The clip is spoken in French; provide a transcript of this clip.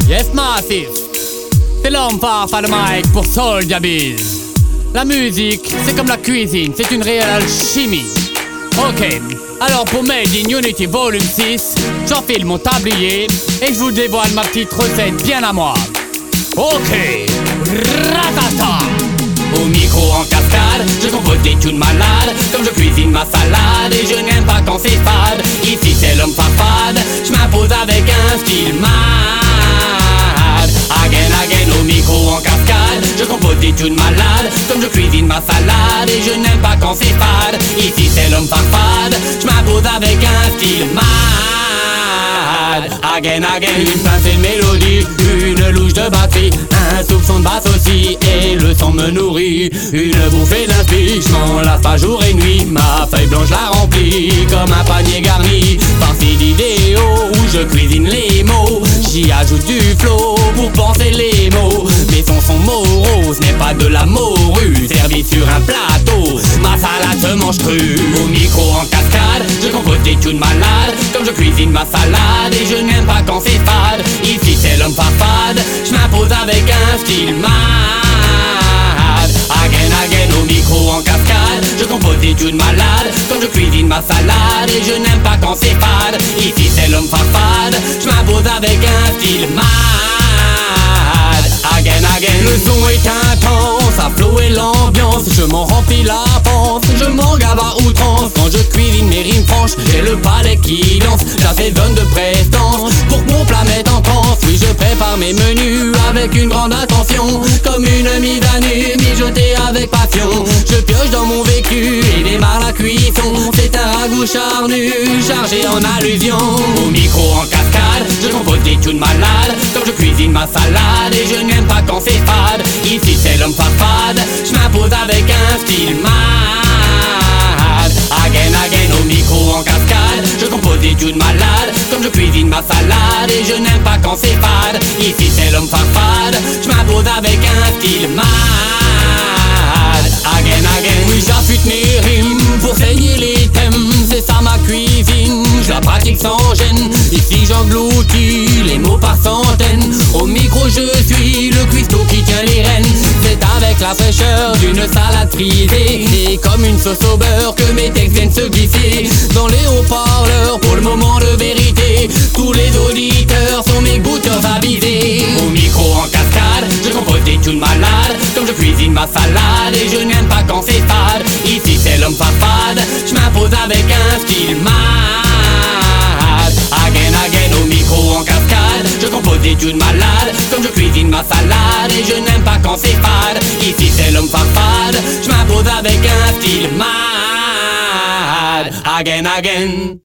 Yes massif, c'est l'homme farf à le mic pour Soulja Biz. La musique, c'est comme la cuisine, c'est une réelle alchimie. Ok, alors pour Made in Unity Volume 6, j'enfile mon tablier et je vous dévoile ma petite recette bien à moi. Ok, ratata. Au micro en cascade, je compose des tunes malades, comme je cuisine ma salade et je n'aime pas quand c'est fade. Ici c'est l'homme farfade, je m'impose avec un style mad. Again, au micro en cascade, je compose des tunes malades, comme je cuisine ma salade et je n'aime pas quand c'est fade. Ici c'est l'homme farfade, je m'impose avec un style mad. Again, une pincée de mélodie, une louche de batterie, un soupçon de basse aussi, et le son me nourrit. Une bouffée d'inspi, je m'en lasse pas jour et nuit. Ma feuille blanche la remplit comme un panier garni par-ci d'idéaux où je cuisine les mots. J'y ajoute du flow pour penser les mots. Mes sons sont moraux, ce n'est pas de la morue servi sur un plateau, ma salade se mange crue. Au micro en cascade, je compose des tunes malades, comme je cuisine ma salade et je n'aime pas quand c'est fade. Ici c'est l'homme farfade, je m'impose avec un style mad. Again, au micro en cascade, je compose des tunes malades, comme je cuisine ma salade et je n'aime pas quand c'est fade. Ici c'est l'homme farfade, je m'impose avec un style mad. Again, le son est intense, à flow et l'ambiance, je m'en remplis la panse, je m'en gave à outrance. Quand je cuisine mes rimes franches, j'ai le palais qui danse, j'assaisonne de prestance pour que mon plat mette en transe. Oui, je prépare mes menus avec une grande attention, comme une mise à nu, mijotée avec passion. Je pioche dans mon vécu et démarre la cuisson, c'est un ragoût charnu, chargé en allusion. Au micro en cascade, je compose des tunes malades, comme je cuisine ma salade et je n'aime pas quand c'est fade. Ici c'est l'homme farfade, je m'impose avec un style mad. Again, au micro en cascade, je compose des tunes malades, comme je cuisine ma salade et je n'aime pas quand c'est fade. Ici c'est l'homme farfade, je m'impose avec un style mad. Again, oui j'affûte mes rimes pour saigner les thèmes, c'est ça ma cuisine, je la pratique sans gêne. Ici j'engloutis les mots par centaines, au micro je suis le cuistot qui tient les rênes. C'est avec la fraîcheur d'une salade frisée et comme une sauce au beurre que mes textes viennent se glisser dans les haut-parleurs pour le moment de vérité. Tous les auditeurs sont mes goûteurs avisés. Au micro en cascade, je compose des tunes malades, comme je cuisine ma salade et je n'aime pas quand c'est fade. Ici c'est l'homme farfade, je m'impose avec un style mad. Again, au micro en cascade, je compose des tunes malades, comme je cuisine ma salade et je n'aime pas quand c'est fade. Ici c'est l'homme farfade, je m'impose avec un style mad. Again.